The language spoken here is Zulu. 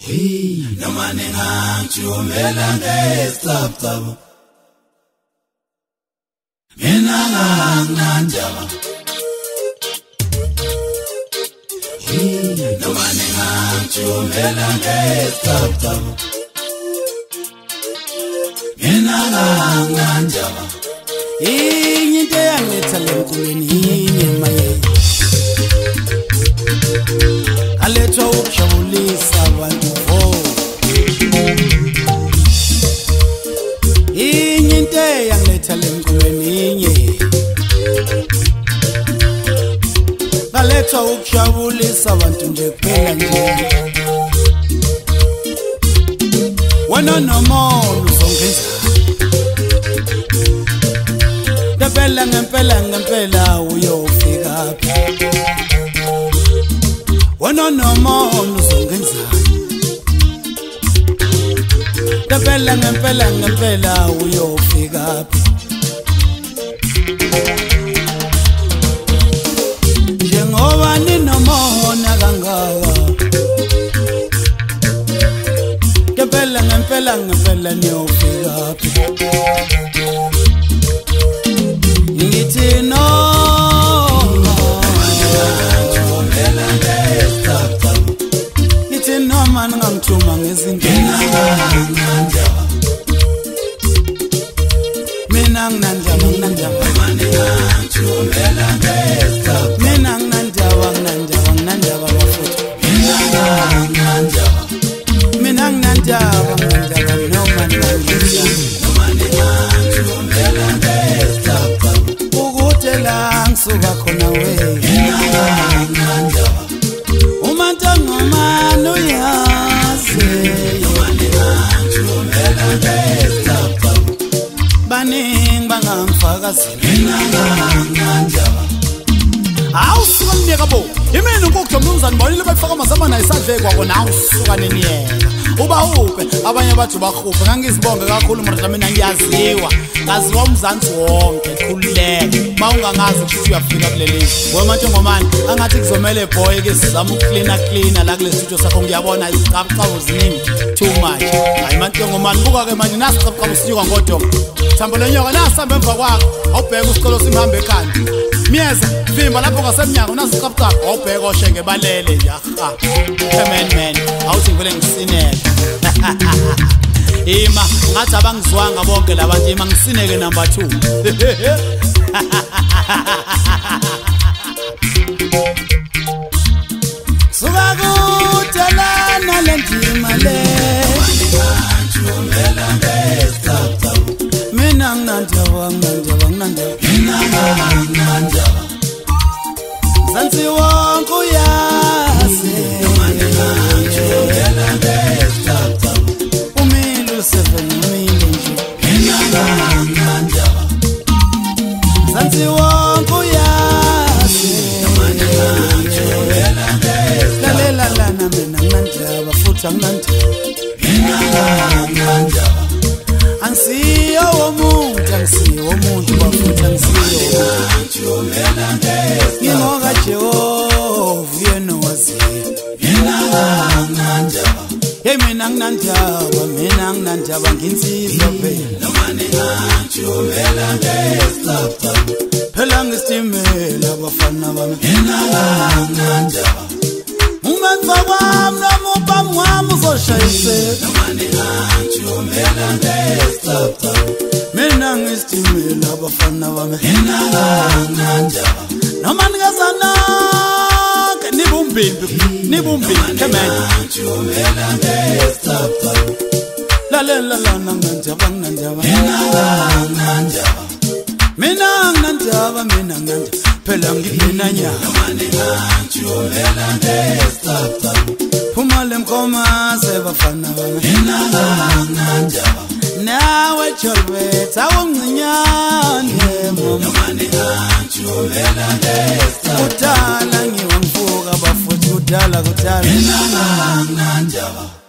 Hey, noma ningajumela ngesicabcabo. Mina nganandaba. Hey, noma ningajumela ngesicabcabo. Mina nganandaba. Inye into yangiletha lenkuleni inye maye. Alethwa ukujabulisa abantu vo. Inye into yangiletha lenkuleni inye. Alethwa ukujabulisa abantu nje kuphela nje. Wena nomono uzongenza. Ngempela uyofika phi. Wena nomono uzongenzani. Ngempela uyofika phi. Njengoba ninomono kangaka. Ngempela niyofika phi. Ngithi no ngithi no man ngamthuma ngezindlela mina nginandaba bafuthu mina nginandaba no man ngisuka khona we umanta ngomani uyazi baningi bangangifakazela awusuka niyeka bo imini ukukho mnumzane bonile befaka amazamana isandlekwa kona awusuka neniyeka uba uphe abanye bathi bakhuphe ngangizibonge kakhulu mara mina ngiyaziwa ngaziwa umzansi wonke khululeke mawungangazi ukuthi uyafika kuleli ngoba ngomani angathi kuzomela boy ke sizama ukucleana la kule studio sakho ngiyabona izicabcabo ziningi too much hayi manje ngomani buka ke manje nasicabcabo sinyuka ngodongo thambo lenyoka nasihamba emva kwakho awubheka usicelo simhambe ekhanda miyeza vimba lapho ngasemnyango nasicabcabo awubheka oshenge balele nje man awuthi ngivele ngisinele ima ngathi abangizwanga bonke labantu ima ngisineke number 2 suka kudelana lendima le mina nginandaba zanzi wonke uyazi zanzi wonke uyazi lalela lana mina nginandaba futhi anginandaba angisiyo womuntu bafuthi angisiyo ngingoka Jehova yena waziyo hey mina nginandaba nginsizwa phela phela ngistimela abafana bami umenza kwami nomubami wami uzoshayiseka mina ngistimela abafana bami noma ningazana nibumbimbi kemen lalela lana nginandaba mina nginandaba phela ngiphina nyama phuma lemkhoma sebafana bami nawe Jolbert awunginyane kudala ngiwangivuka bafuthi kudala